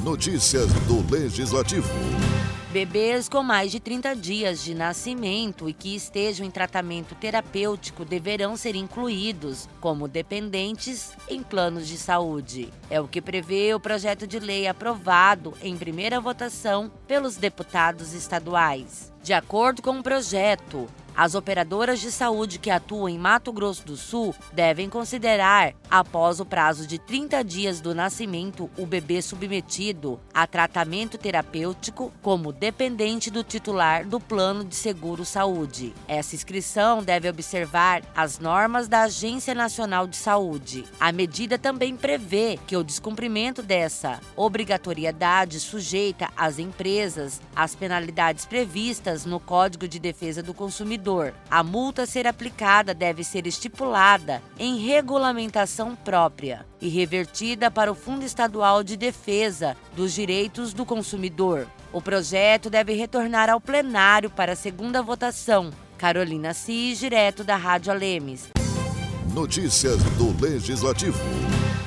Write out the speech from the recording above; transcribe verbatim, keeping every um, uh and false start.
Notícias do Legislativo. Bebês com mais de trinta dias de nascimento e que estejam em tratamento terapêutico deverão ser incluídos como dependentes em planos de saúde. É o que prevê o projeto de lei aprovado em primeira votação pelos deputados estaduais. De acordo com o projeto, as operadoras de saúde que atuam em Mato Grosso do Sul devem considerar, após o prazo de trinta dias do nascimento, o bebê submetido a tratamento terapêutico como dependente do titular do plano de seguro-saúde. Essa inscrição deve observar as normas da Agência Nacional de Saúde. A medida também prevê que o descumprimento dessa obrigatoriedade sujeita as empresas às penalidades previstas no Código de Defesa do Consumidor. A multa a ser aplicada deve ser estipulada em regulamentação própria e revertida para o Fundo Estadual de Defesa dos Direitos do Consumidor. O projeto deve retornar ao plenário para a segunda votação. Carolina Cis, direto da Rádio Alemes. Notícias do Legislativo.